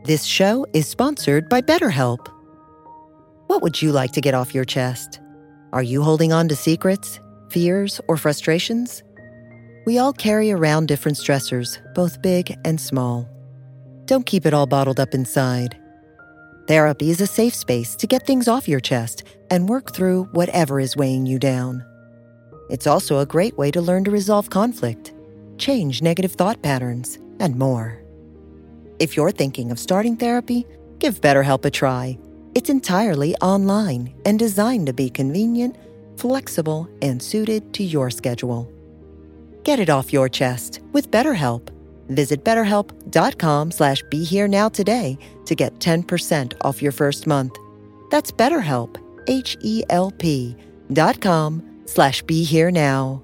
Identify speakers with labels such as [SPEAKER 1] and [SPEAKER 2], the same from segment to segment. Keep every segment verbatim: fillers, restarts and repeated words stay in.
[SPEAKER 1] This show is sponsored by BetterHelp. What would you like to get off your chest? Are you holding on to secrets, fears, or frustrations? We all carry around different stressors, both big and small. Don't keep it all bottled up inside. Therapy is a safe space to get things off your chest and work through whatever is weighing you down. It's also a great way to learn to resolve conflict, change negative thought patterns, and more. If you're thinking of starting therapy, give BetterHelp a try. It's entirely online and designed to be convenient, flexible, and suited to your schedule. Get it off your chest with BetterHelp. Visit betterhelp.com slash be here now today to get ten percent off your first month. That's BetterHelp, H E L P dot com slash be here now.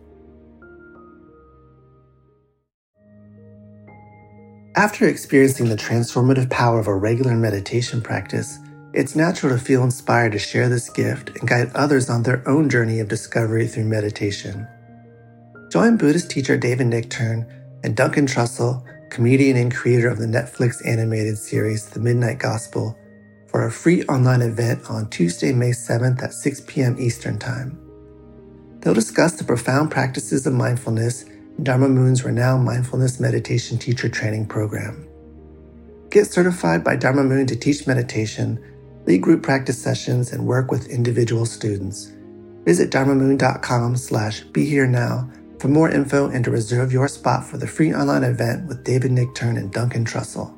[SPEAKER 2] After experiencing the transformative power of a regular meditation practice, it's natural to feel inspired to share this gift and guide others on their own journey of discovery through meditation. Join Buddhist teacher David Nichtern and Duncan Trussell, comedian and creator of the Netflix animated series The Midnight Gospel, for a free online event on Tuesday, May seventh at six p.m. Eastern Time. They'll discuss the profound practices of mindfulness in Dharma Moon's renowned mindfulness meditation teacher training program. Get certified by Dharma Moon to teach meditation, lead group practice sessions, and work with individual students. Visit dharmamoon.com slash be here now for more info and to reserve your spot for the free online event with David Nichtern and Duncan Trussell.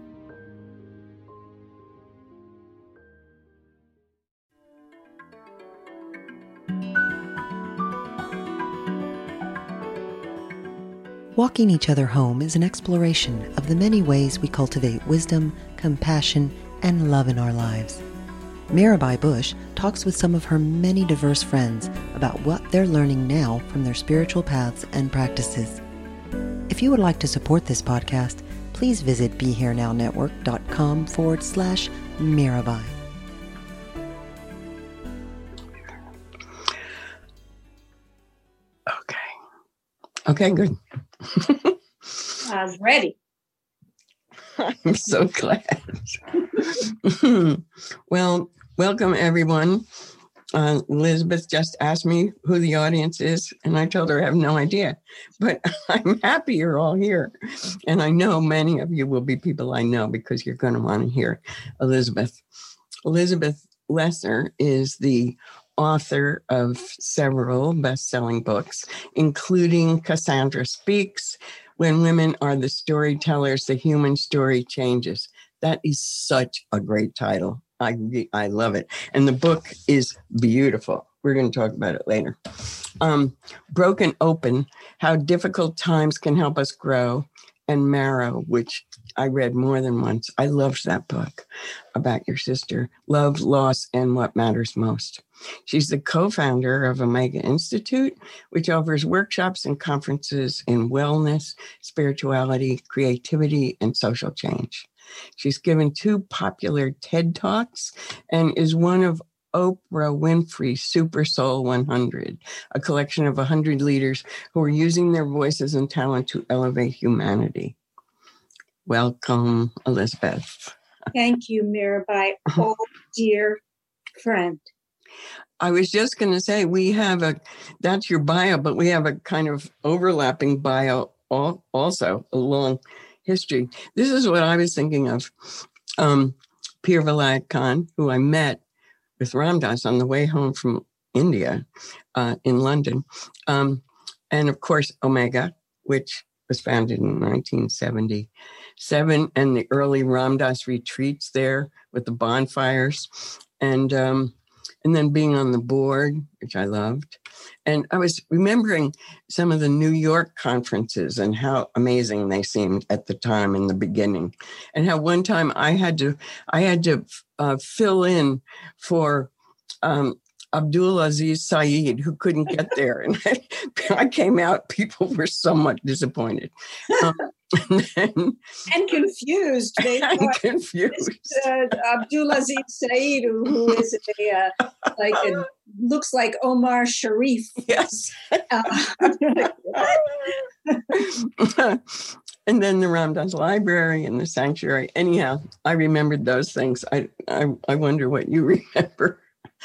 [SPEAKER 1] Walking each other home is an exploration of the many ways we cultivate wisdom, compassion, and love in our lives. Mirabai Bush talks with some of her many diverse friends about what they're learning now from their spiritual paths and practices. If you would like to support this podcast, please visit BeHereNowNetwork.com forward slash Mirabai.
[SPEAKER 3] Okay. Okay, good.
[SPEAKER 4] I was ready.
[SPEAKER 3] I'm so glad. Well, welcome everyone. Uh, Elizabeth just asked me who the audience is, and I told her I have no idea. But I'm happy you're all here. And I know many of you will be people I know because you're going to want to hear Elizabeth. Elizabeth Lesser is the author of several best-selling books, including Cassandra Speaks, When Women Are the Storytellers, The Human Story Changes. That is such a great title. I I love it. And the book is beautiful. We're going to talk about it later. Um, Broken Open, How Difficult Times Can Help Us Grow, and Marrow, which I read more than once. I loved that book about your sister, Love, Loss, and What Matters Most. She's the co-founder of Omega Institute, which offers workshops and conferences in wellness, spirituality, creativity, and social change. She's given two popular TED Talks and is one of Oprah Winfrey's Super Soul one hundred, a collection of one hundred leaders who are using their voices and talent to elevate humanity. Welcome, Elizabeth.
[SPEAKER 4] Thank you, Mirabai, oh dear friend.
[SPEAKER 3] I was just going to say, we have a, that's your bio, but we have a kind of overlapping bio also, a long history. This is what I was thinking of. Um, Pir Vilayat Khan, who I met with Ram Dass on the way home from India uh, in London. Um, and of course, Omega, which was founded in nineteen seventy-seven, and the early Ram Dass retreats there with the bonfires. And um, and then being on the board, which I loved. And I was remembering some of the New York conferences and how amazing they seemed at the time in the beginning. And how one time I had to, I had to uh, fill in for um, Abdul Aziz Saeed, who couldn't get there. And I, I came out, people were somewhat disappointed. Um, and, then,
[SPEAKER 4] and confused. They
[SPEAKER 3] and
[SPEAKER 4] thought
[SPEAKER 3] confused.
[SPEAKER 4] This, uh, Abdul Aziz Saeed, who, who is a, uh, like a, looks like Omar Sharif.
[SPEAKER 3] Yes.
[SPEAKER 4] Uh,
[SPEAKER 3] and then the Ram Dass Library and the sanctuary. Anyhow, I remembered those things. I I, I wonder what you remember.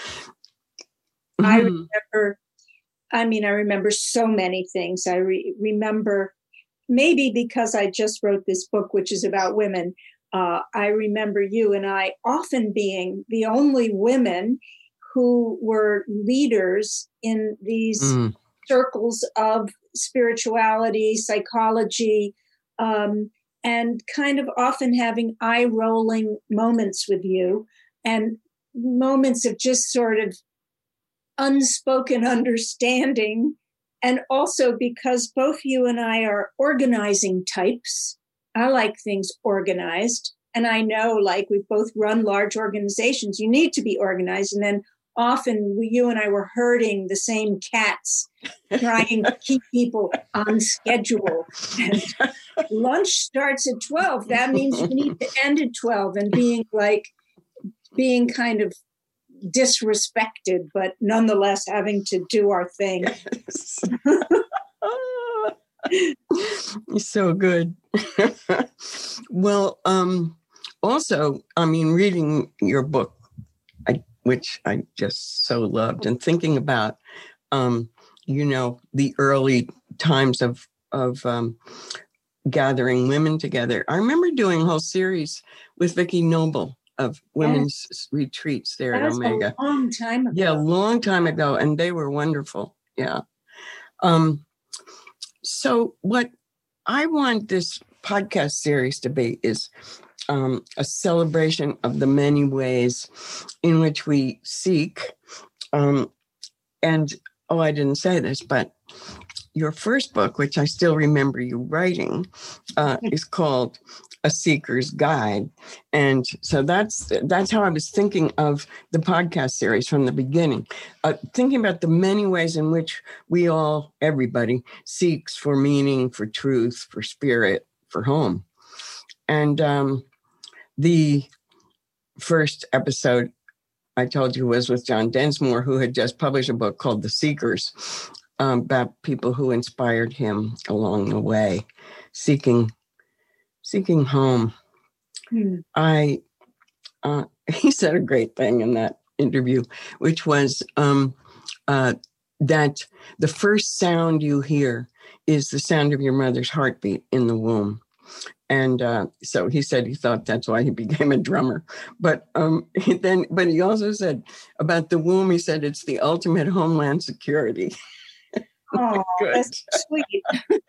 [SPEAKER 4] I remember, I mean, I remember so many things. I re- remember, maybe because I just wrote this book, which is about women, uh, I remember you and I often being the only women who were leaders in these mm. circles of spirituality, psychology, um, and kind of often having eye-rolling moments with you and moments of just sort of unspoken understanding. And also because both you and I are organizing types. I like things organized. And I know, like, we both run large organizations. You need to be organized. And then often we, you and I were herding the same cats, trying to keep people on schedule. And lunch starts at twelve. That means you need to end at twelve, and being like, being kind of disrespected, but nonetheless having to do our thing.
[SPEAKER 3] Yes. So good. Well, um, also, I mean, reading your book, I, which I just so loved, and thinking about, um, you know, the early times of of um, gathering women together. I remember doing a whole series with Vicki Noble of women's yes. retreats there
[SPEAKER 4] that
[SPEAKER 3] at Omega.
[SPEAKER 4] A long time ago.
[SPEAKER 3] Yeah, a long time ago, and they were wonderful. Yeah. Um, so what I want this podcast series to be is um, a celebration of the many ways in which we seek. Um, and, oh, I didn't say this, but your first book, which I still remember you writing, uh, is called A Seeker's Guide. And so that's that's how I was thinking of the podcast series from the beginning, uh, thinking about the many ways in which we all, everybody, seeks for meaning, for truth, for spirit, for home. And um, the first episode I told you was with John Densmore, who had just published a book called The Seekers, um, about people who inspired him along the way, seeking Seeking home. Hmm. I, uh, he said a great thing in that interview, which was um, uh, that the first sound you hear is the sound of your mother's heartbeat in the womb. And uh, so he said he thought that's why he became a drummer. But um, he then, but he also said about the womb, he said it's the ultimate homeland security.
[SPEAKER 4] Oh, that's sweet.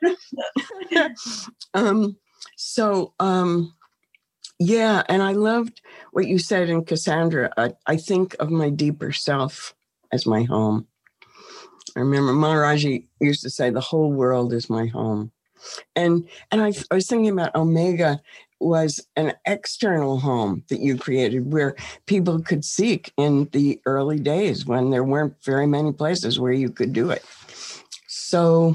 [SPEAKER 3] um, So, um, yeah, and I loved what you said in Cassandra. I, I think of my deeper self as my home. I remember Maharaji used to say, the whole world is my home. And and I, I was thinking about Omega was an external home that you created where people could seek in the early days when there weren't very many places where you could do it. So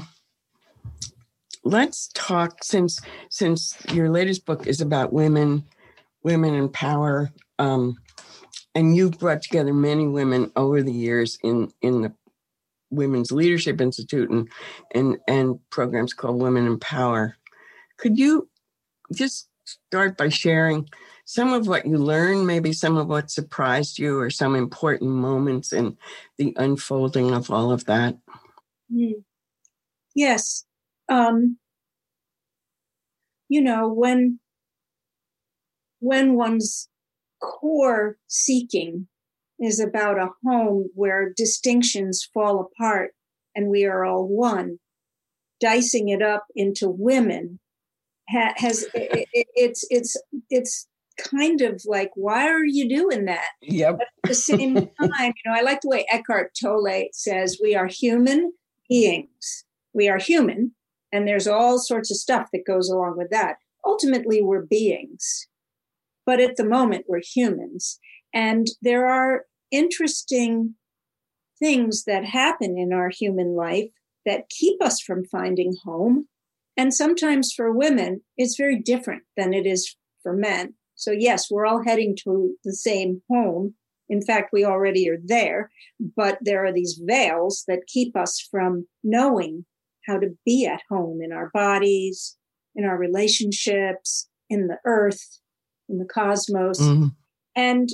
[SPEAKER 3] let's talk, since since your latest book is about women, women in power, um, and you've brought together many women over the years in, in the Women's Leadership Institute and, and, and programs called Women in Power. Could you just start by sharing some of what you learned, maybe some of what surprised you, or some important moments in the unfolding of all of that?
[SPEAKER 4] Mm. Yes. Um, you know, when, when one's core seeking is about a home where distinctions fall apart and we are all one, dicing it up into women ha- has, it, it, it's, it's, it's kind of like, why are you doing that?
[SPEAKER 3] Yep.
[SPEAKER 4] But at the same time, you know, I like the way Eckhart Tolle says, we are human beings. We are human. And there's all sorts of stuff that goes along with that. Ultimately, we're beings. But at the moment, we're humans. And there are interesting things that happen in our human life that keep us from finding home. And sometimes for women, it's very different than it is for men. So yes, we're all heading to the same home. In fact, we already are there. But there are these veils that keep us from knowing how to be at home in our bodies in our relationships, in the earth, in the cosmos.
[SPEAKER 3] Mm.
[SPEAKER 4] And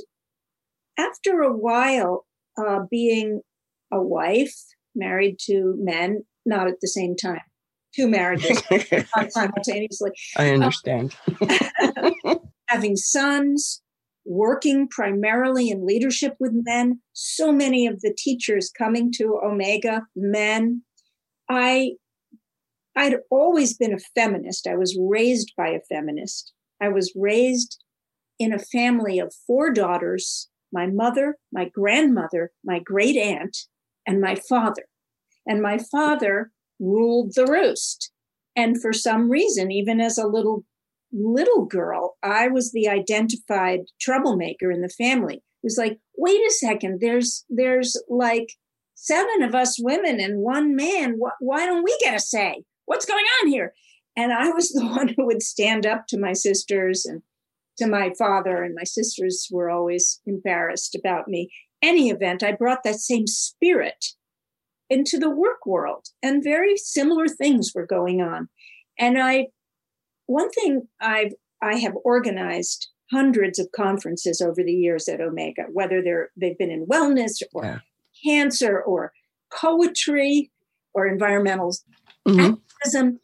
[SPEAKER 4] after a while, uh, being a wife, married to men, not at the same time, two marriages, not simultaneously.
[SPEAKER 3] I understand.
[SPEAKER 4] Uh, having sons, working primarily in leadership with men, so many of the teachers coming to Omega, men. I, I'd always been a feminist. I was raised by a feminist. I was raised in a family of four daughters, my mother, my grandmother, my great aunt, and my father. And my father ruled the roost. And for some reason, even as a little little girl, I was the identified troublemaker in the family. It was like, wait a second, there's there's like seven of us women and one man. Wh- why don't we get a say? What's going on here? And I was the one who would stand up to my sisters and to my father, and my sisters were always embarrassed about me. Any event, I brought that same spirit into the work world, and very similar things were going on. And I One thing I've, I have organized hundreds of conferences over the years at Omega, whether they're, they've been in wellness or yeah. cancer or poetry or environmental mm-hmm. activism.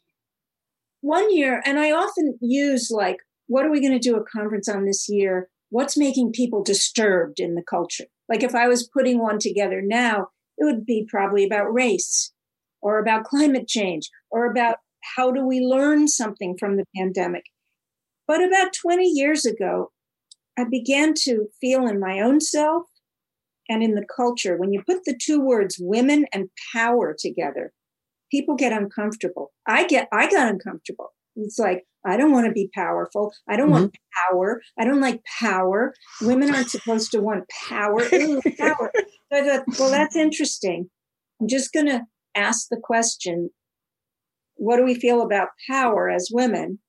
[SPEAKER 4] One year, and I often use like, what are we going to do a conference on this year? What's making people disturbed in the culture? Like if I was putting one together now, it would be probably about race or about climate change or about how do we learn something from the pandemic? But about twenty years ago, I began to feel in my own self and in the culture, when you put the two words women and power together, people get uncomfortable. I get, I got uncomfortable. It's like, I don't want to be powerful. I don't mm-hmm. want power. I don't like power. Women aren't supposed to want power. Ooh, power. So I thought, well, that's interesting. I'm just going to ask the question, what do we feel about power as women?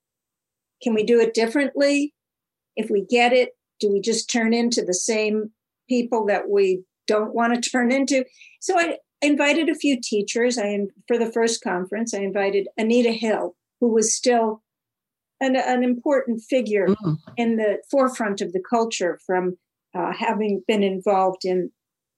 [SPEAKER 4] Can we do it differently? If we get it, do we just turn into the same people that we don't want to turn into? So I invited a few teachers. I for the first conference, I invited Anita Hill, who was still an, an important figure mm. in the forefront of the culture from uh, having been involved in,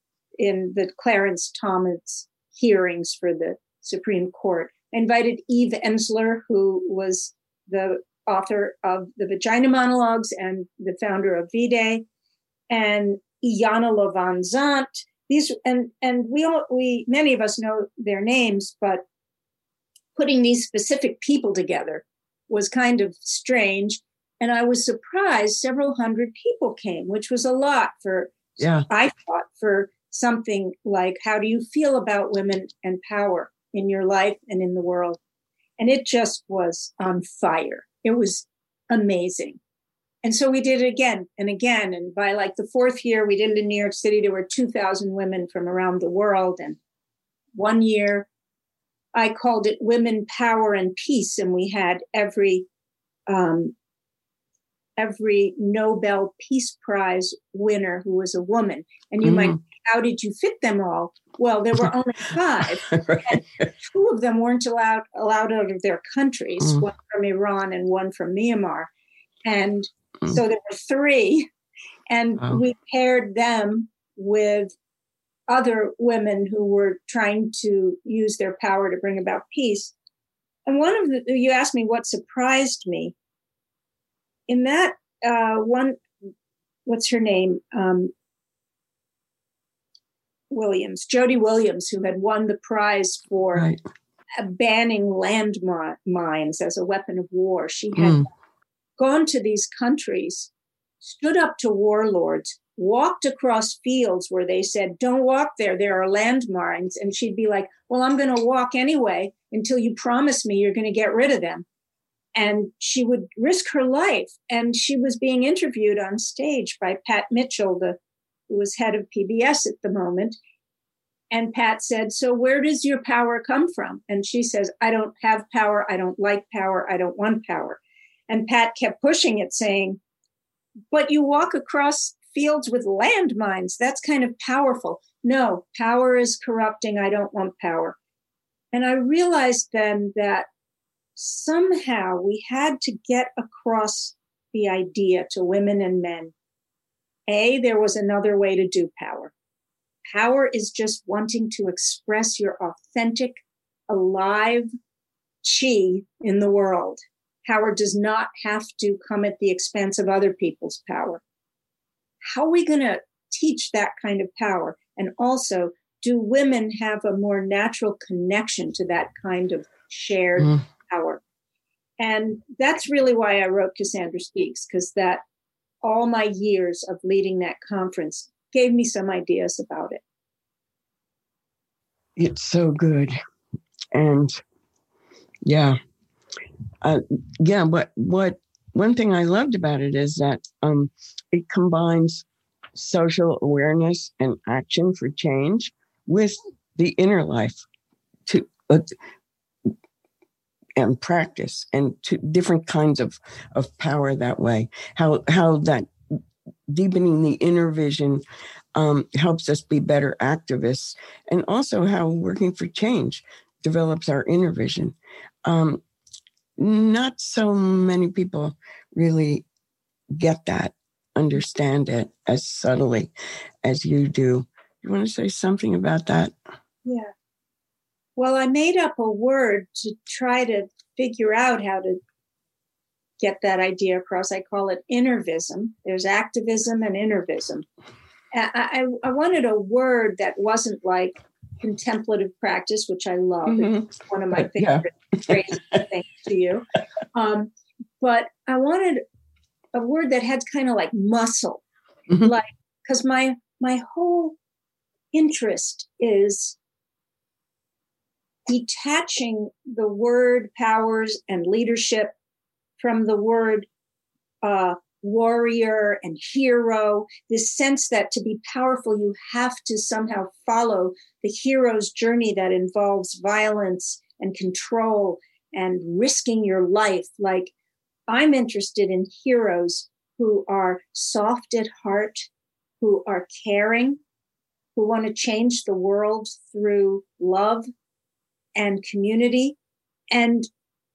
[SPEAKER 4] in the Clarence Thomas hearings for the Supreme Court. I invited Eve Ensler, who was the author of the Vagina Monologues and the founder of V-Day, and Iyanla Levant. These and and we all we many of us know their names, but putting these specific people together was kind of strange. And I was surprised several hundred people came, which was a lot for yeah. I thought for something like, how do you feel about women and power in your life and in the world? And it just was on fire. It was amazing. And so we did it again and again. And by like the fourth year, we did it in New York City. There were two thousand women from around the world. And one year I called it Women, Power, and Peace. And we had every, um, every Nobel Peace Prize winner who was a woman. And you mm. might, how did you fit them all? Well, there were only five. Right. And two of them weren't allowed allowed out of their countries, mm. one from Iran and one from Myanmar. And mm. so there were three. And wow. we paired them with other women who were trying to use their power to bring about peace. And one of the, you asked me what surprised me. In that uh, one, what's her name? Um, Williams, Jody Williams, who had won the prize for right. banning landmines as a weapon of war. She had mm. gone to these countries, stood up to warlords, walked across fields where they said, don't walk there, there are landmines. And she'd be like, well, I'm going to walk anyway until you promise me you're going to get rid of them. And she would risk her life. And she was being interviewed on stage by Pat Mitchell, the who was head of P B S at the moment. And Pat said, so where does your power come from? And she says, I don't have power. I don't like power. I don't want power. And Pat kept pushing it, saying, but you walk across fields with landmines. That's kind of powerful. No, power is corrupting. I don't want power. And I realized then that somehow we had to get across the idea to women and men. A, there was another way to do power. Power is just wanting to express your authentic, alive chi in the world. Power does not have to come at the expense of other people's power. How are we going to teach that kind of power? And also, do women have a more natural connection to that kind of shared mm. power? And that's really why I wrote Cassandra Speaks, because that all my years of leading that conference gave me some ideas about it.
[SPEAKER 3] It's so good. And yeah, uh, yeah, what, what, one thing I loved about it is that um, it combines social awareness and action for change with the inner life to uh, and practice and to different kinds of, of power that way. How how that deepening the inner vision um, helps us be better activists, and also how working for change develops our inner vision. Um, not so many people really get that, understand it as subtly as you do. You want to say something about that?
[SPEAKER 4] Yeah. Well, I made up a word to try to figure out how to get that idea across. I call it innervism. There's activism and innervism. I, I, I wanted a word that wasn't like contemplative practice, which I love. Mm-hmm. It's one of my favorite yeah. phrases, thanks to you. Um, but I wanted a word that had kind of like muscle, mm-hmm. like, because my my whole interest is detaching the word powers and leadership from the word uh, warrior and hero, this sense that to be powerful, you have to somehow follow the hero's journey that involves violence and control and risking your life. Like, I'm interested in heroes who are soft at heart, who are caring, who want to change the world through love and community. And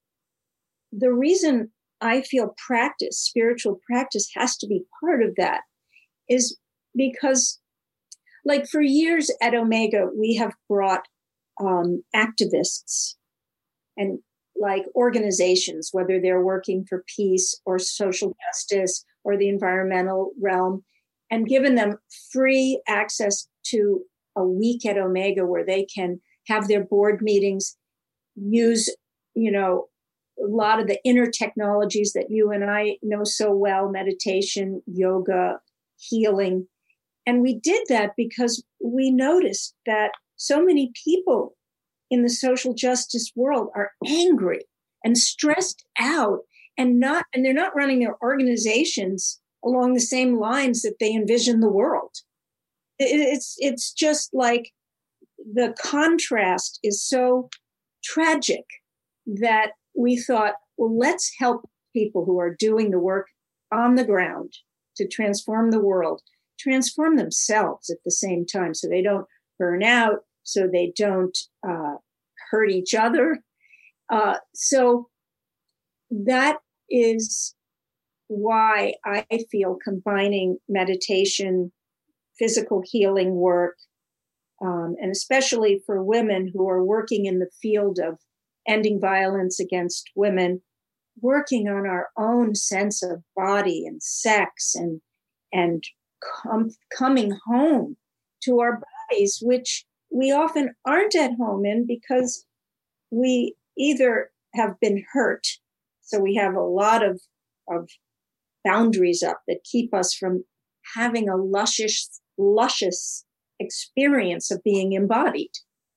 [SPEAKER 4] the reason I feel practice, spiritual practice, has to be part of that is because, like, for years at Omega, we have brought um, activists and like organizations, whether they're working for peace or social justice or the environmental realm, and given them free access to a week at Omega where they can have their board meetings, use, you know, a lot of the inner technologies that you and I know so well, meditation, yoga, healing. And we did that because we noticed that so many people in the social justice world are angry and stressed out and not, and they're not running their organizations along the same lines that they envision the world. It's, it's just like the contrast is so tragic that we thought, well, let's help people who are doing the work on the ground to transform the world, transform themselves at the same time so they don't burn out, so they don't uh, hurt each other. Uh, so that is why I feel combining meditation, physical healing work, um, and especially for women who are working in the field of ending violence against women, working on our own sense of body and sex and and com- coming home to our bodies, which we often aren't at home in because we either have been hurt, so we have a lot of, of boundaries up that keep us from having a luscious, luscious experience of being embodied.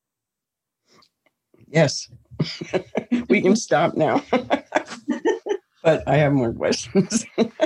[SPEAKER 3] Yes. We can stop now. But I have more questions.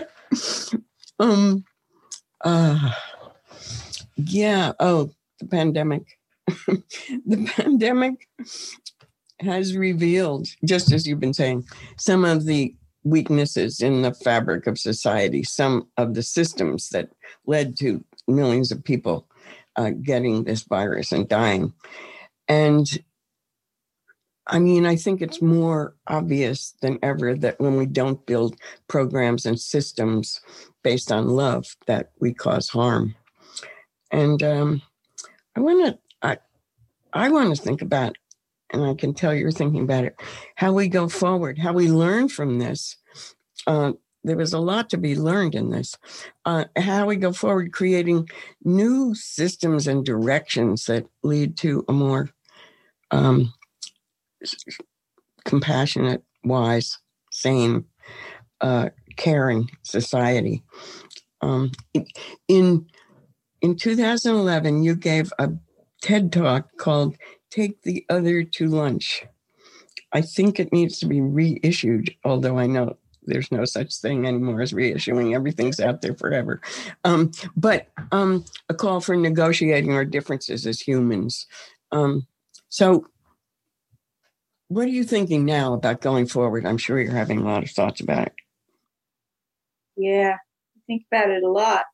[SPEAKER 3] um uh yeah, oh, the pandemic. The pandemic has revealed, just as you've been saying, some of the weaknesses in the fabric of society, some of the systems that led to millions of people uh, getting this virus and dying. And I mean, I think it's more obvious than ever that when we don't build programs and systems based on love, that we cause harm. And um, I want to, I, I want to think about, and I can tell you're thinking about it, how we go forward, how we learn from this. Uh, there was a lot to be learned in this. Uh, how we go forward, creating new systems and directions that lead to a more um, compassionate, wise, sane, uh, caring society. Um, in in two thousand eleven, you gave a TED Talk called "Take the Other to Lunch." I think it needs to be reissued, although I know there's no such thing anymore as reissuing. Everything's out there forever. Um, but um, a call for negotiating our differences as humans. Um, so what are you thinking now about going forward? I'm sure you're having a lot of thoughts about it.
[SPEAKER 4] Yeah, I think about it a lot.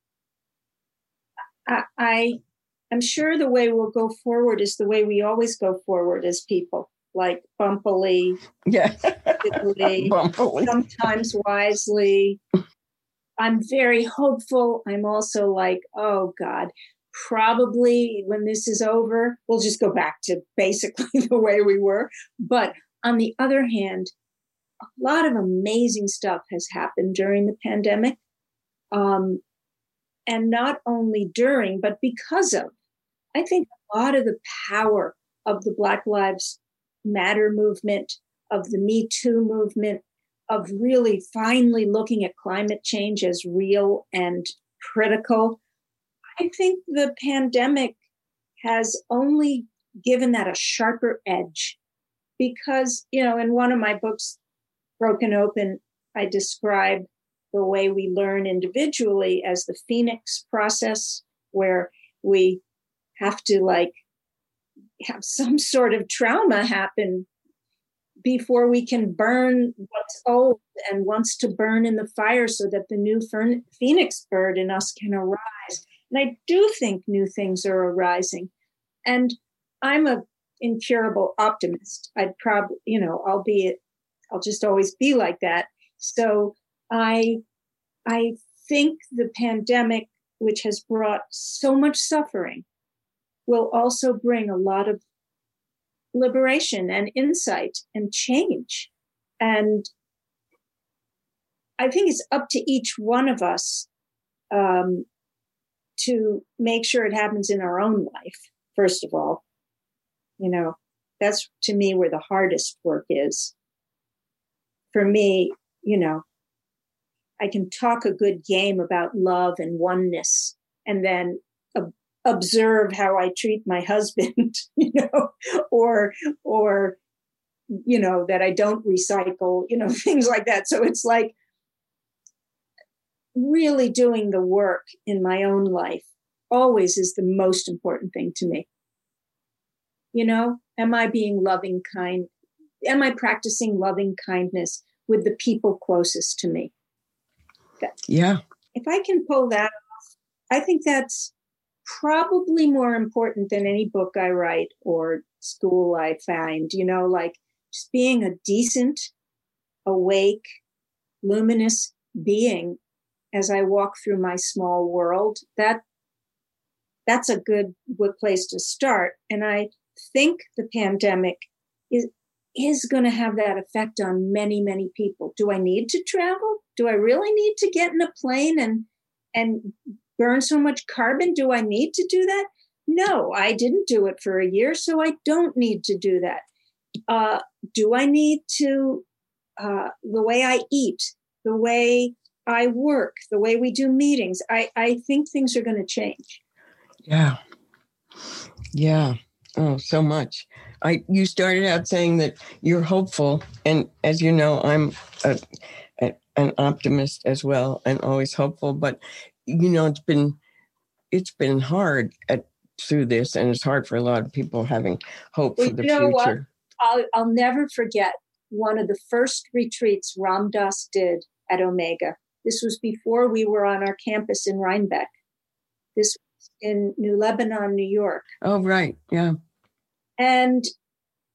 [SPEAKER 4] I, I, I'm sure the way we'll go forward is the way we always go forward as people, like bumpily,
[SPEAKER 3] yeah,
[SPEAKER 4] bumpily. Sometimes wisely. I'm very hopeful. I'm also like, oh God, probably when this is over, we'll just go back to basically the way we were. But on the other hand, a lot of amazing stuff has happened during the pandemic. Um, and not only during, but because of. I think a lot of the power of the Black Lives Matter movement, of the Me Too movement, of really finally looking at climate change as real and critical. I think the pandemic has only given that a sharper edge because, you know, in one of my books, Broken Open, I describe the way we learn individually as the Phoenix process, where we have to like have some sort of trauma happen before we can burn what's old and wants to burn in the fire so that the new Phoenix bird in us can arise. And I do think new things are arising. And I'm a incurable optimist. I'd probably, you know, I'll be, I'll just always be like that. So I, I think the pandemic, which has brought so much suffering, will also bring a lot of liberation and insight and change. And I think it's up to each one of us um, to make sure it happens in our own life, first of all. You know, that's to me where the hardest work is. For me, you know, I can talk a good game about love and oneness and then uh, observe how I treat my husband, you know, or, or, you know, that I don't recycle, you know, things like that. So it's like really doing the work in my own life always is the most important thing to me. You know, am I being loving, kind? Am I practicing loving kindness with the people closest to me? That,
[SPEAKER 3] yeah.
[SPEAKER 4] If I can pull that off, I think that's probably more important than any book I write or school I find, you know, like just being a decent, awake, luminous being as I walk through my small world. That that's a good, good place to start. And I think the pandemic is is going to have that effect on many, many people. Do I need to travel? Do I really need to get in a plane and and burn so much carbon? Do I need to do that? No, I didn't do it for a year, so I don't need to do that. Uh, do I need to, uh, the way I eat, the way I work, the way we do meetings, I, I think things are going to change.
[SPEAKER 3] Yeah. Yeah. Oh, so much. I you started out saying that you're hopeful, and as you know, I'm a, a, an optimist as well, and always hopeful. But you know, it's been it's been hard at through this, and it's hard for a lot of people having hope
[SPEAKER 4] well,
[SPEAKER 3] for the
[SPEAKER 4] you know
[SPEAKER 3] future.
[SPEAKER 4] What? I'll I'll never forget one of the first retreats Ram Dass did at Omega. This was before we were on our campus in Rhinebeck. This was in New Lebanon, New York.
[SPEAKER 3] Oh, right. Yeah.
[SPEAKER 4] And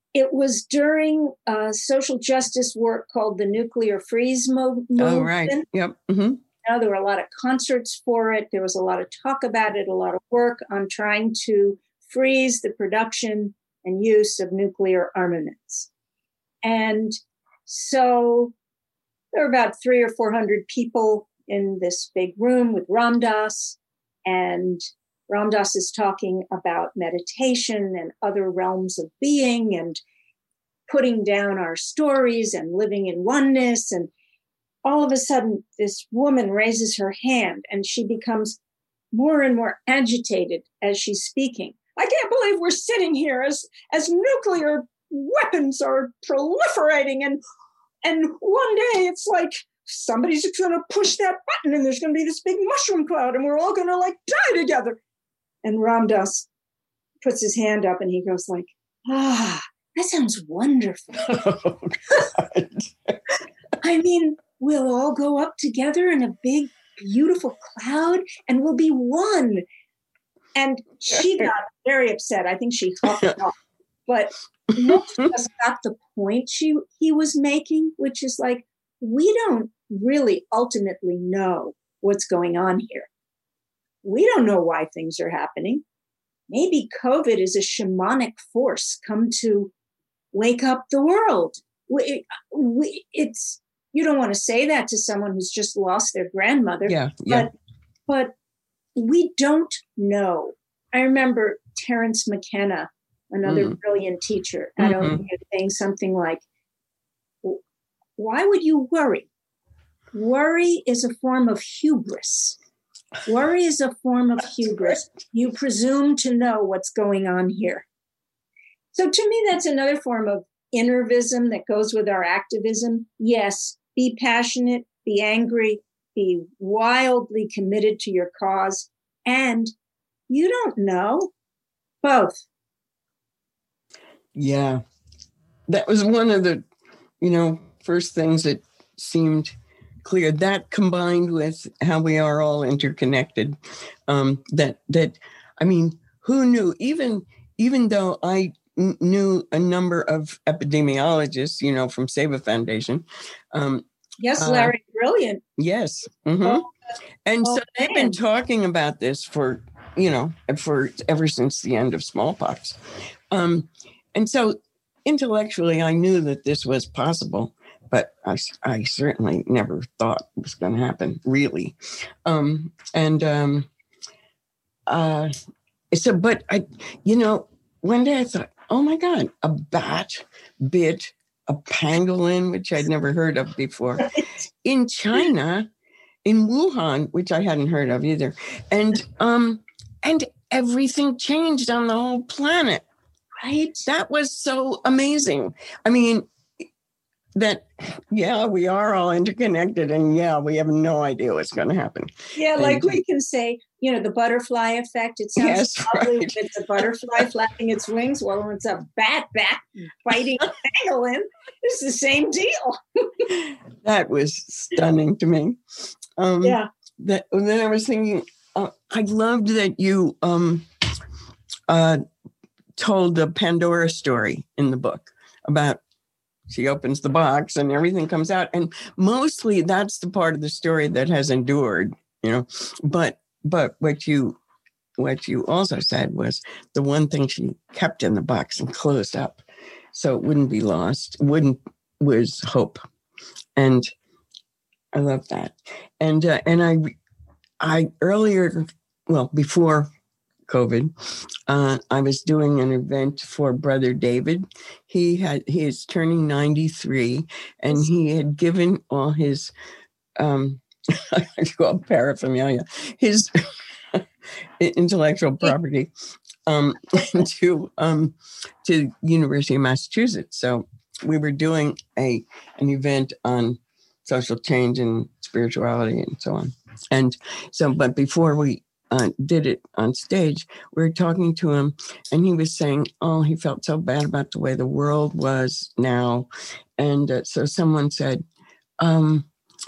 [SPEAKER 4] it was during uh, social justice work called the Nuclear Freeze Mo- Movement.
[SPEAKER 3] Oh, right. Yep. Mm-hmm.
[SPEAKER 4] Now, there were a lot of concerts for it. There was a lot of talk about it, a lot of work on trying to freeze the production and use of nuclear armaments. And so there were about three or four hundred people in this big room with Ram Dass, and Ram Dass is talking about meditation and other realms of being and putting down our stories and living in oneness. And all of a sudden, this woman raises her hand and she becomes more and more agitated as she's speaking. I can't believe we're sitting here as, as nuclear weapons are proliferating. And, and one day it's like somebody's going to push that button and there's going to be this big mushroom cloud and we're all going to like die together. And Ram Dass puts his hand up and he goes like, ah, that sounds wonderful. Oh, God. I mean, we'll all go up together in a big, beautiful cloud and we'll be one. And she got very upset. I think she huffed it off. But most of us got the point she he was making, which is like, we don't really ultimately know what's going on here. We don't know why things are happening. Maybe COVID is a shamanic force come to wake up the world. We, we, it's you don't want to say that to someone who's just lost their grandmother.
[SPEAKER 3] Yeah, yeah.
[SPEAKER 4] But, but we don't know. I remember Terence McKenna, another mm. brilliant teacher, at mm-hmm. O U, saying something like, why would you worry? Worry is a form of hubris. Worry is a form of hubris. You presume to know what's going on here. So to me, that's another form of innervism that goes with our activism. Yes, be passionate, be angry, be wildly committed to your cause. And you don't know. Both.
[SPEAKER 3] Yeah. That was one of the, you know, first things that seemed clear. That combined with how we are all interconnected, um, that, that, I mean, who knew, even, even though I n- knew a number of epidemiologists, you know, from Seva Foundation. Um,
[SPEAKER 4] yes, Larry, uh, brilliant.
[SPEAKER 3] Yes. Mm-hmm. Oh, and oh, so they've been talking about this for, you know, for ever since the end of smallpox. Um, and so intellectually, I knew that this was possible. But I, I certainly never thought it was going to happen, really. Um, and um, uh, so, but I, you know, one day I thought, oh my God, a bat bit a pangolin, which I'd never heard of before, right. in China, in Wuhan, which I hadn't heard of either. And um, and everything changed on the whole planet. Right? That was so amazing. I mean, that, yeah, we are all interconnected and yeah, we have no idea what's going to happen.
[SPEAKER 4] Yeah, and, like we can say, you know, the butterfly effect. It sounds
[SPEAKER 3] yes,
[SPEAKER 4] lovely
[SPEAKER 3] right.
[SPEAKER 4] if it's a butterfly flapping its wings. Well, when it's a bat bat biting a pangolin, it's the same deal.
[SPEAKER 3] That was stunning to me. Um,
[SPEAKER 4] yeah.
[SPEAKER 3] That, then I was thinking, uh, I loved that you um, uh, told the Pandora story in the book about she opens the box and everything comes out. And mostly that's the part of the story that has endured, you know. But but what you what you also said was the one thing she kept in the box and closed up so it wouldn't be lost, wouldn't was hope. And I love that. And uh, and I I earlier, well, before COVID, uh, I was doing an event for Brother David. He had he is turning ninety-three, and he had given all his um, I call it paraphernalia, his intellectual property um, to um, to University of Massachusetts. So we were doing a an event on social change and spirituality and so on. And so, but before we Uh, did it on stage, we were talking to him and he was saying, oh, he felt so bad about the way the world was now. And uh, so someone said, um,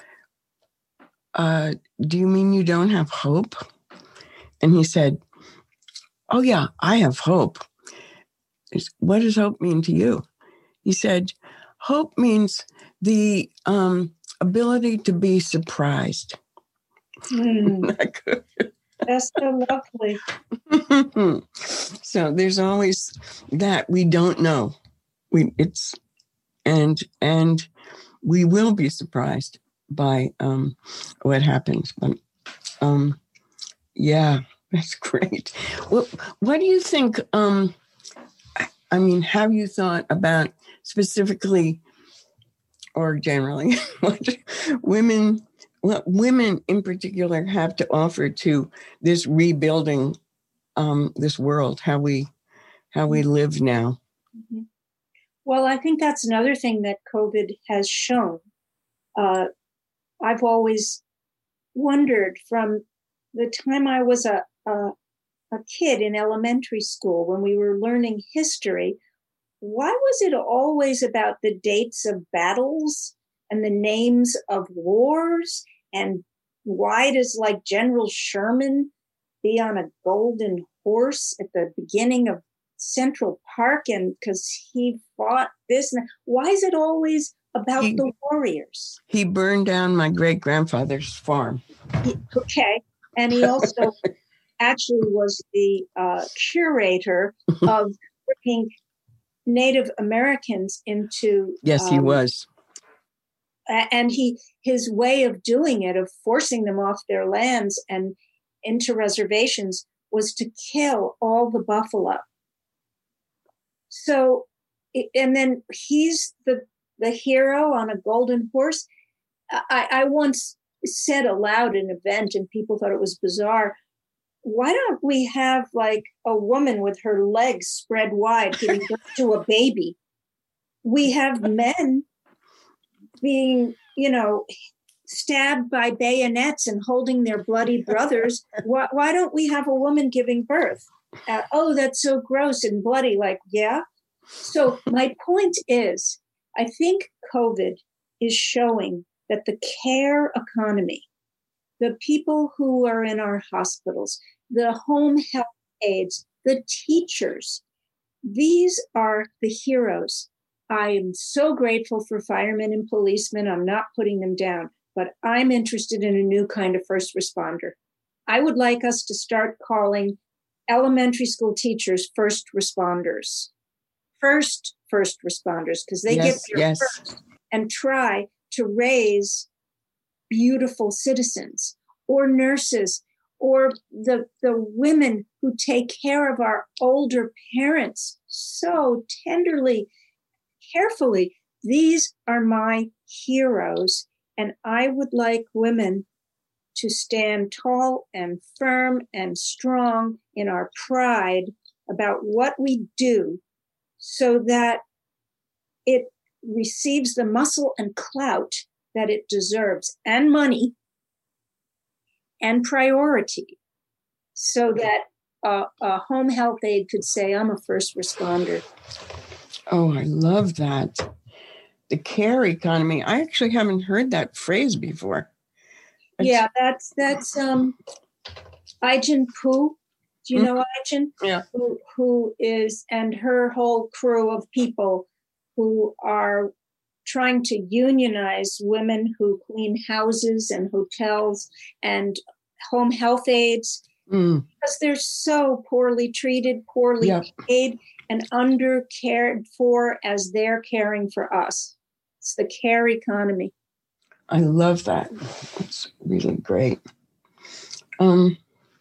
[SPEAKER 3] uh, do you mean you don't have hope? And he said, oh yeah, I have hope. What does hope mean to you? He said, hope means the um, ability to be surprised.
[SPEAKER 4] Mm. That's so lovely.
[SPEAKER 3] So there's always that we don't know. We it's and and we will be surprised by um, what happens. But um, yeah, that's great. What what do you think? Um, I mean, have you thought about specifically or generally what women? What women in particular have to offer to this rebuilding um, this world, how we how we live now?
[SPEAKER 4] Mm-hmm. Well, I think that's another thing that COVID has shown. Uh, I've always wondered from the time I was a, a a kid in elementary school when we were learning history, why was it always about the dates of battles and the names of wars? And why does like General Sherman be on a golden horse at the beginning of Central Park? And because he fought this, and why is it always about he, the warriors?
[SPEAKER 3] He burned down my great-grandfather's farm.
[SPEAKER 4] He, okay. And he also actually was the uh, curator of bringing Native Americans into.
[SPEAKER 3] Yes, um, he was.
[SPEAKER 4] And he his way of doing it, of forcing them off their lands and into reservations, was to kill all the buffalo. So, and then he's the the hero on a golden horse. I, I once said aloud in an event, and people thought it was bizarre, why don't we have like a woman with her legs spread wide giving birth to a baby? We have men being, you know, stabbed by bayonets and holding their bloody brothers. Why, why don't we have a woman giving birth? Uh, oh, that's so gross and bloody. Like, yeah. So my point is, I think COVID is showing that the care economy, the people who are in our hospitals, the home health aides, the teachers, these are the heroes. I am so grateful for firemen and policemen. I'm not putting them down, but I'm interested in a new kind of first responder. I would like us to start calling elementary school teachers first responders. First, first responders, because they
[SPEAKER 3] yes,
[SPEAKER 4] get there
[SPEAKER 3] yes.
[SPEAKER 4] first, and try to raise beautiful citizens, or nurses, or the, the women who take care of our older parents so tenderly, carefully. These are my heroes, and I would like women to stand tall and firm and strong in our pride about what we do, so that it receives the muscle and clout that it deserves, and money and priority, so that uh, a home health aide could say, I'm a first responder.
[SPEAKER 3] Oh, I love that. The care economy. I actually haven't heard that phrase before. It's...
[SPEAKER 4] Yeah, that's that's um, Ai-jen Poo. Do you mm-hmm. know Ai-jen?
[SPEAKER 3] Yeah.
[SPEAKER 4] Who, who is, and her whole crew of people who are trying to unionize women who clean houses and hotels and home health aides, mm. because they're so poorly treated, poorly yep. paid, and under cared for as they're caring for us. It's the care economy.
[SPEAKER 3] I love that. It's really great. Um,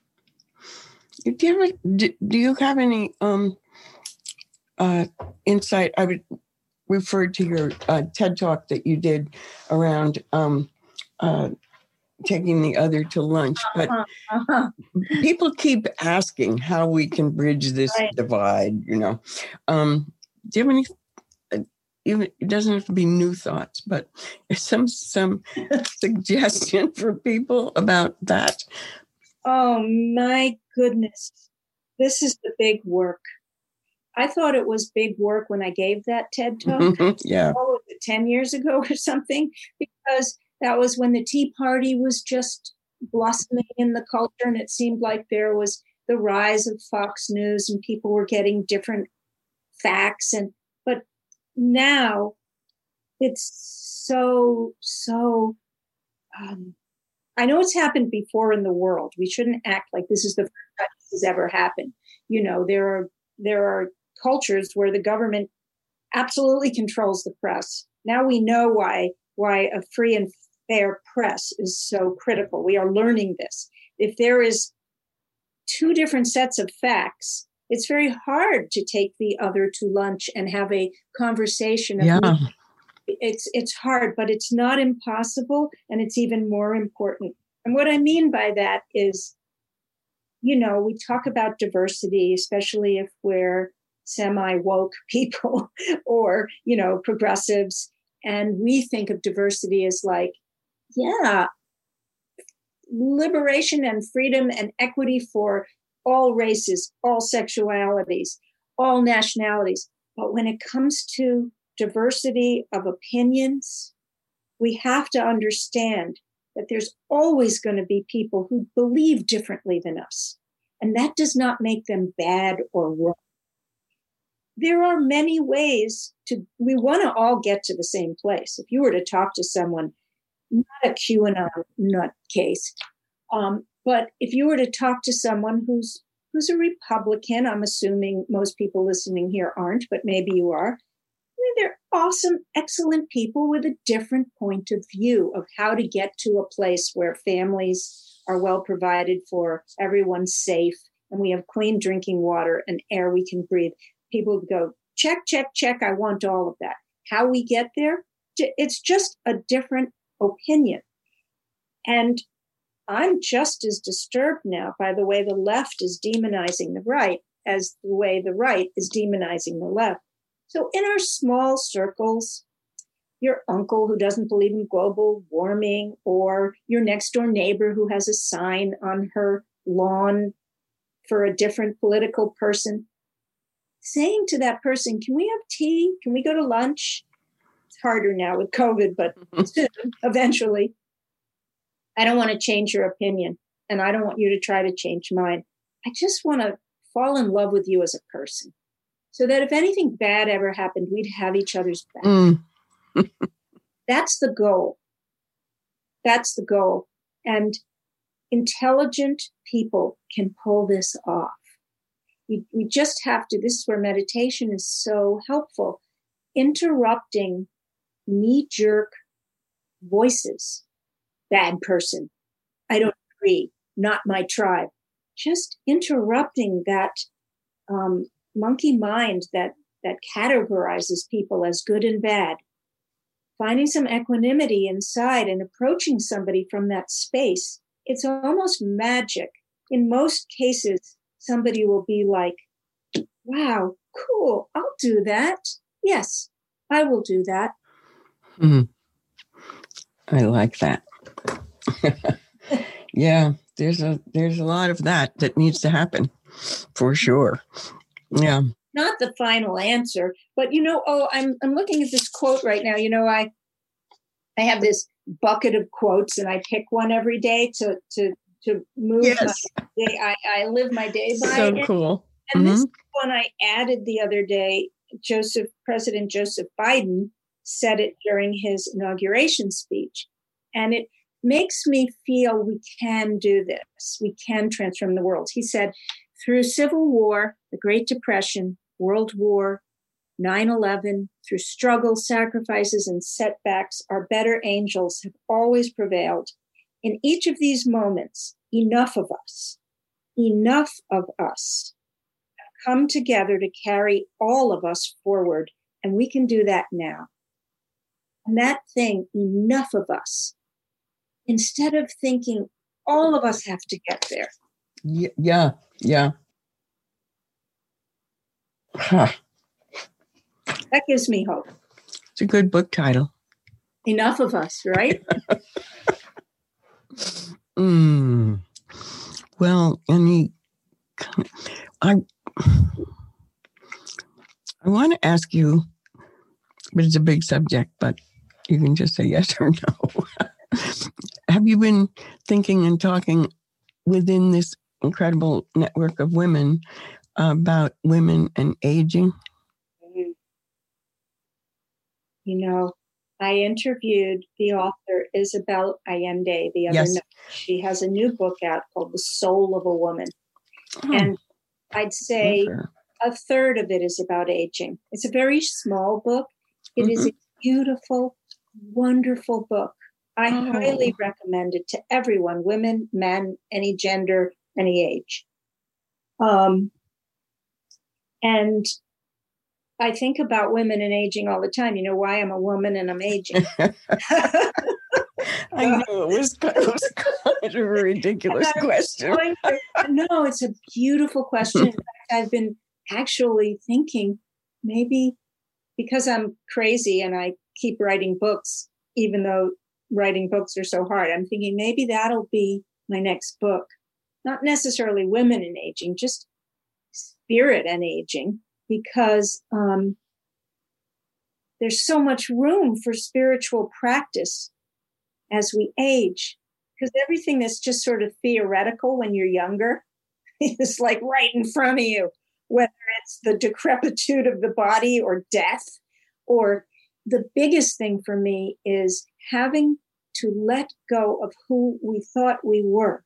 [SPEAKER 3] do you ever, do, do you have any um, uh, insight? I would refer to your uh, TED Talk that you did around um, uh, taking the other to lunch, but uh-huh, uh-huh. people keep asking how we can bridge this right. divide, you know. Um, do you have any, uh, even, it doesn't have to be new thoughts, but some some suggestion for people about that?
[SPEAKER 4] Oh, my goodness. This is the big work. I thought it was big work when I gave that TED Talk.
[SPEAKER 3] Yeah.
[SPEAKER 4] Oh, was it ten years ago or something? Because that was when the Tea Party was just blossoming in the culture, and it seemed like there was the rise of Fox News and people were getting different facts. And but now it's so, so, um, I know it's happened before in the world. We shouldn't act like this is the first time this has ever happened. You know, there are, there are cultures where the government absolutely controls the press. Now we know why, why a free and fair press is so critical. We are learning this. If there is two different sets of facts, it's very hard to take the other to lunch and have a conversation. Of
[SPEAKER 3] Yeah.
[SPEAKER 4] It's it's hard, but it's not impossible, and it's even more important. And what I mean by that is, you know, we talk about diversity, especially if we're semi-woke people or, you know, progressives, and we think of diversity as like, yeah, liberation and freedom and equity for all races, all sexualities, all nationalities. But when it comes to diversity of opinions, we have to understand that there's always going to be people who believe differently than us. And that does not make them bad or wrong. There are many ways to, we want to all get to the same place. If you were to talk to someone, not a QAnon nutcase, um, but if you were to talk to someone who's who's a Republican, I'm assuming most people listening here aren't, but maybe you are. I mean, they're awesome, excellent people with a different point of view of how to get to a place where families are well provided for, everyone's safe, and we have clean drinking water and air we can breathe. People go, check, check, check. I want all of that. How we get there, it's just a different opinion. And I'm just as disturbed now by the way the left is demonizing the right as the way the right is demonizing the left. So in our small circles, your uncle who doesn't believe in global warming, or your next door neighbor who has a sign on her lawn for a different political person, saying to that person, can we have tea? Can we go to lunch? It's harder now with COVID, but soon, eventually. I don't want to change your opinion, and I don't want you to try to change mine. I just want to fall in love with you as a person, so that if anything bad ever happened, we'd have each other's back. Mm. That's the goal. That's the goal. And intelligent people can pull this off. We, we just have to, this is where meditation is so helpful, interrupting knee-jerk voices. Bad person. I don't agree. Not my tribe. Just interrupting that um, monkey mind that that categorizes people as good and bad. Finding some equanimity inside and approaching somebody from that space. It's almost magic. In most cases, somebody will be like, wow, cool, I'll do that. Yes, I will do that.
[SPEAKER 3] Mm-hmm. I like that. Yeah, there's a there's a lot of that that needs to happen, for sure. Yeah.
[SPEAKER 4] Not the final answer, but you know, oh, I'm I'm looking at this quote right now. You know, I I have this bucket of quotes, and I pick one every day to to to move
[SPEAKER 3] yes.
[SPEAKER 4] my day. I, I live my day by.
[SPEAKER 3] So
[SPEAKER 4] it.
[SPEAKER 3] cool.
[SPEAKER 4] And
[SPEAKER 3] mm-hmm.
[SPEAKER 4] this one I added the other day. Joseph President Joseph Biden said it during his inauguration speech, and it makes me feel we can do this. We can transform the world. He said, through Civil War, the Great Depression, World War, nine eleven, through struggle, sacrifices, and setbacks, our better angels have always prevailed. In each of these moments, enough of us, enough of us have come together to carry all of us forward, and we can do that now. And that thing, enough of us, instead of thinking all of us have to get there.
[SPEAKER 3] Yeah, yeah. Huh.
[SPEAKER 4] That gives me hope.
[SPEAKER 3] It's a good book title.
[SPEAKER 4] Enough of us, right?
[SPEAKER 3] mm. Well, any, I, I want to ask you, but it's a big subject, but you can just say yes or no. Have you been thinking and talking within this incredible network of women about women and aging?
[SPEAKER 4] You know, I interviewed the author, Isabel Allende, the other
[SPEAKER 3] Yes.
[SPEAKER 4] night. She has a new book out called The Soul of a Woman.
[SPEAKER 3] Oh,
[SPEAKER 4] And I'd say
[SPEAKER 3] okay.
[SPEAKER 4] a third of it is about aging. It's a very small book. It
[SPEAKER 3] Mhm.
[SPEAKER 4] is a beautiful, wonderful book. I
[SPEAKER 3] Oh.
[SPEAKER 4] highly recommend it to everyone, women, men, any gender, any age. Um, and I think about women and aging all the time. You know why I'm a woman and I'm aging?
[SPEAKER 3] I knew it was, it was kind of a ridiculous
[SPEAKER 4] And I was
[SPEAKER 3] question.
[SPEAKER 4] going to- no, it's a beautiful question. In fact, I've been actually thinking maybe because I'm crazy and I keep writing books, even though writing books are so hard, I'm thinking maybe that'll be my next book. Not necessarily women and aging, just spirit and aging, because um, there's so much room for spiritual practice as we age, because everything that's just sort of theoretical when you're younger is like right in front of you, whether it's the decrepitude of the body or death, or the biggest thing for me is having to let go of who we thought we were.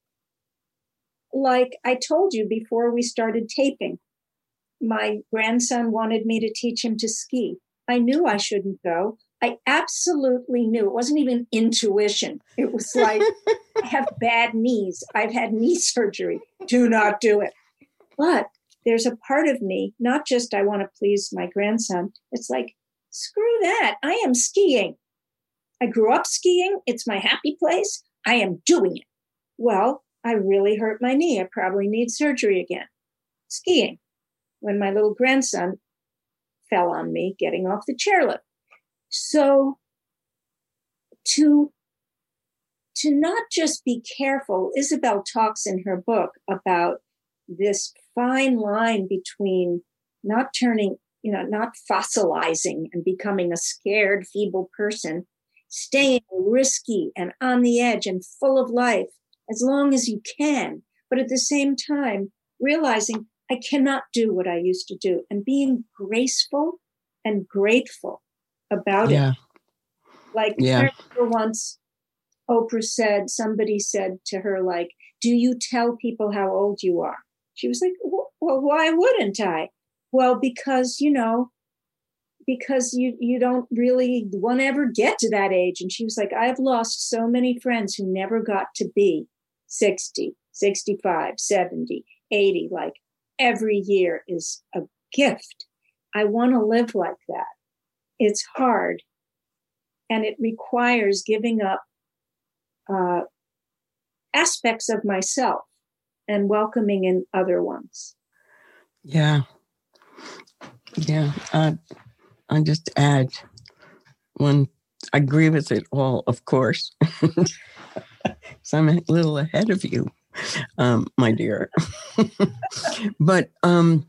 [SPEAKER 4] Like I told you before we started taping, my grandson wanted me to teach him to ski. I knew I shouldn't go. I absolutely knew. It wasn't even intuition. It was like, I have bad knees. I've had knee surgery. Do not do it. But there's a part of me, not just I want to please my grandson. It's like, screw that. I am skiing. I grew up skiing. It's my happy place. I am doing it. Well, I really hurt my knee. I probably need surgery again. Skiing. When my little grandson fell on me getting off the chairlift. So to, to not just be careful, Isabel talks in her book about this fine line between not turning, you know, not fossilizing and becoming a scared, feeble person, staying risky and on the edge and full of life as long as you can, but at the same time, realizing I cannot do what I used to do, and being graceful and grateful about
[SPEAKER 3] Yeah.
[SPEAKER 4] it. Like
[SPEAKER 3] Yeah.
[SPEAKER 4] I remember once Oprah said, somebody said to her, like, do you tell people how old you are? She was like, well, why wouldn't I? Well, because, you know, because you, you don't really want to ever get to that age. And she was like, I've lost so many friends who never got to be sixty, sixty-five, seventy, eighty, like, every year is a gift. I want to live like that. It's hard. And it requires giving up uh, aspects of myself and welcoming in other ones.
[SPEAKER 3] Yeah. Yeah. Uh, I'll just add one. I agree with it all, of course. So I'm a little ahead of you, um, my dear. But um,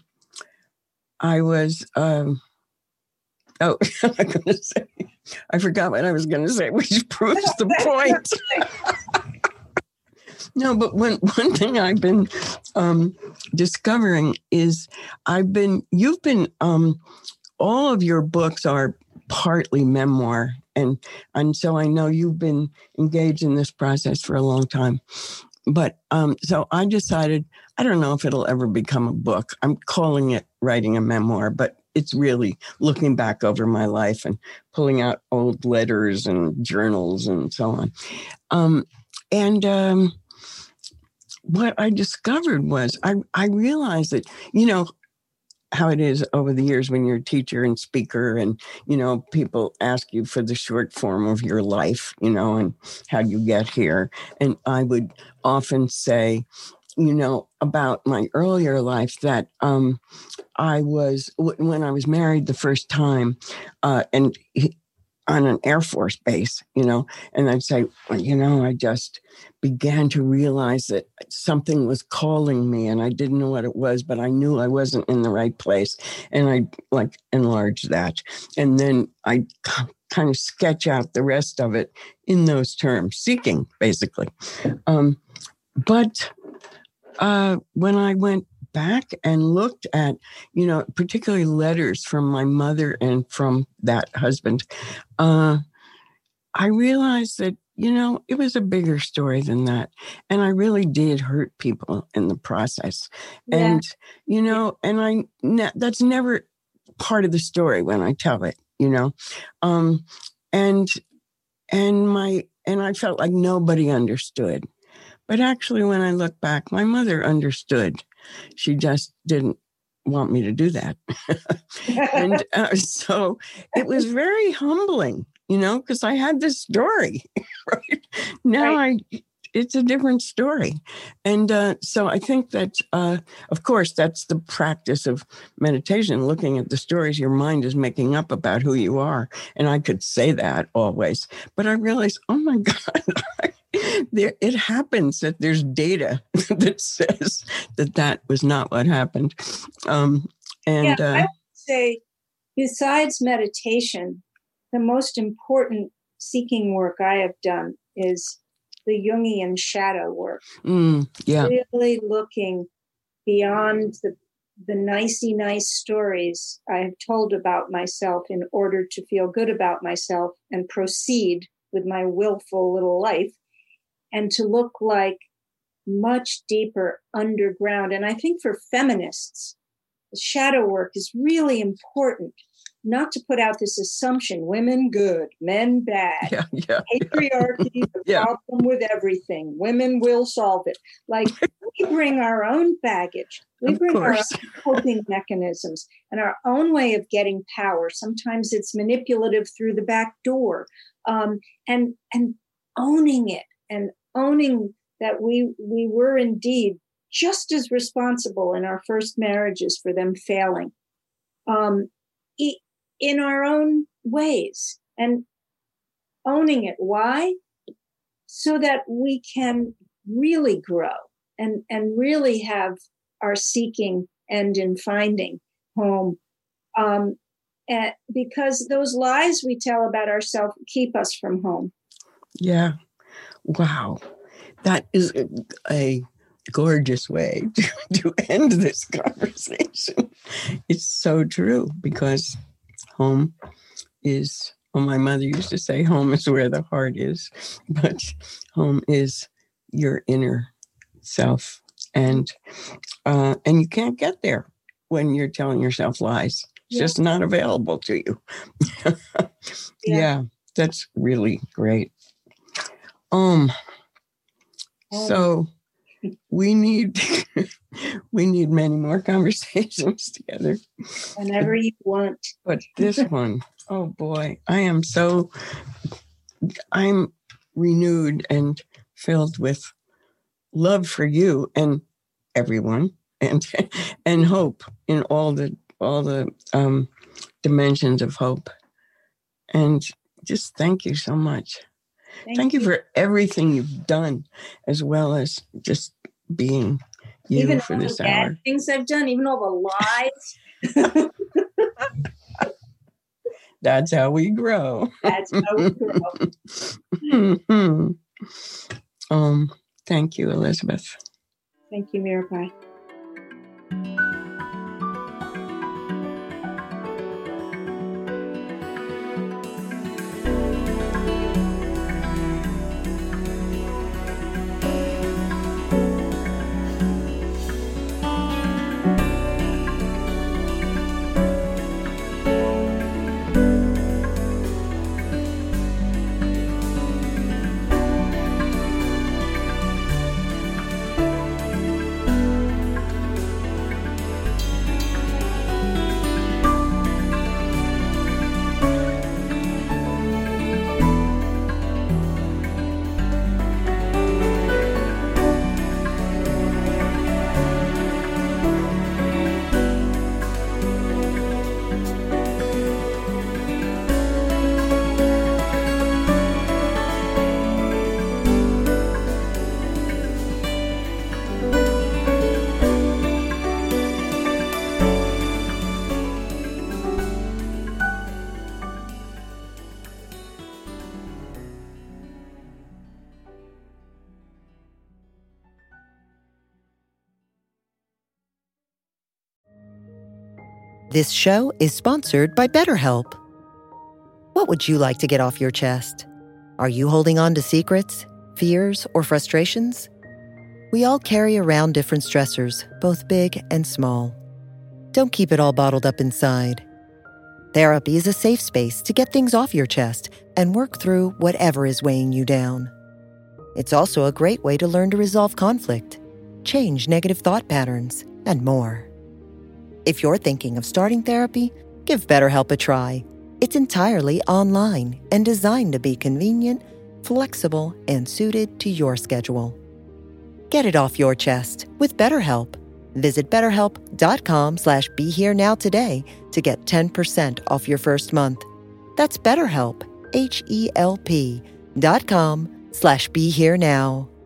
[SPEAKER 3] I was, um, oh, I'm going to say, I forgot what I was going to say, which proves the point. No, but one, one thing I've been um, discovering is I've been, you've been, um, all of your books are partly memoir. And, and so I know you've been engaged in this process for a long time. But um, so I decided, I don't know if it'll ever become a book. I'm calling it writing a memoir, but it's really looking back over my life and pulling out old letters and journals and so on. Um, and um, what I discovered was I, I realized that, you know, how it is over the years when you're a teacher and speaker and, you know, people ask you for the short form of your life, you know, and how you get here. And I would often say, you know, about my earlier life that um, I was, when I was married the first time uh, and he, on an Air Force base, you know, and I'd say, well, you know, I just began to realize that something was calling me and I didn't know what it was, but I knew I wasn't in the right place. And I like enlarged that. And then I kind of sketch out the rest of it in those terms, seeking basically. Um, but uh, when I went back and looked at, you know, particularly letters from my mother and from that husband, uh, I realized that, you know, it was a bigger story than that. And I really did hurt people in the process. Yeah. And, you know, and I, ne- that's never part of the story when I tell it, you know, um, and, and my, and I felt like nobody understood. But actually, when I look back, my mother understood. She just didn't want me to do that. And uh, so it was very humbling, you know, because I had this story. Right? Now right. I, it's a different story. And uh, so I think that, uh, of course, that's the practice of meditation, looking at the stories your mind is making up about who you are. And I could say that always. But I realized, oh, my God, there, it happens that there's data that says that that was not what happened. Um, and
[SPEAKER 4] yeah,
[SPEAKER 3] uh,
[SPEAKER 4] I would say, besides meditation, the most important seeking work I have done is the Jungian shadow work.
[SPEAKER 3] Mm, yeah.
[SPEAKER 4] Really looking beyond the the nicey nice stories I have told about myself in order to feel good about myself and proceed with my willful little life, and to look like much deeper underground. And I think for feminists, the shadow work is really important. Not to put out this assumption, women good, men bad,
[SPEAKER 3] yeah, yeah,
[SPEAKER 4] patriarchy,
[SPEAKER 3] yeah.
[SPEAKER 4] the
[SPEAKER 3] yeah.
[SPEAKER 4] problem with everything. Women will solve it. Like, we bring our own baggage. We
[SPEAKER 3] of
[SPEAKER 4] bring
[SPEAKER 3] course.
[SPEAKER 4] our own coping mechanisms and our own way of getting power. Sometimes it's manipulative through the back door. Um, and and owning it and owning that we we were indeed just as responsible in our first marriages for them failing. Um, in our own ways, and owning it. Why? So that we can really grow and, and really have our seeking end in finding home. Um, and because those lies we tell about ourselves keep us from home.
[SPEAKER 3] Yeah. Wow. That is a, a gorgeous way to, to end this conversation. It's so true, because home is, well, my mother used to say home is where the heart is, but home is your inner self. And uh, and you can't get there when you're telling yourself lies. It's yeah. just not available to you. yeah. yeah, that's really great. Um, oh. So we need we need many more conversations together.
[SPEAKER 4] Whenever you want.
[SPEAKER 3] But this one, oh boy, I am so I'm renewed and filled with love for you and everyone, and and hope in all the all the um, dimensions of hope. And just thank you so much. Thank, thank you. you for everything you've done, as well as just being you
[SPEAKER 4] even
[SPEAKER 3] for
[SPEAKER 4] all
[SPEAKER 3] this
[SPEAKER 4] the
[SPEAKER 3] hour.
[SPEAKER 4] Bad things I've done, even all the lies.
[SPEAKER 3] That's how we grow.
[SPEAKER 4] That's how we grow.
[SPEAKER 3] mm-hmm. Um, thank you, Elizabeth.
[SPEAKER 4] Thank you, Mirabai.
[SPEAKER 1] This show is sponsored by BetterHelp. What would you like to get off your chest? Are you holding on to secrets, fears, or frustrations? We all carry around different stressors, both big and small. Don't keep it all bottled up inside. Therapy is a safe space to get things off your chest and work through whatever is weighing you down. It's also a great way to learn to resolve conflict, change negative thought patterns, and more. If you're thinking of starting therapy, give BetterHelp a try. It's entirely online and designed to be convenient, flexible, and suited to your schedule. Get it off your chest with BetterHelp. Visit betterhelp.com slash be here now today to get ten percent off your first month. That's BetterHelp, H E L P dot com slash be here now.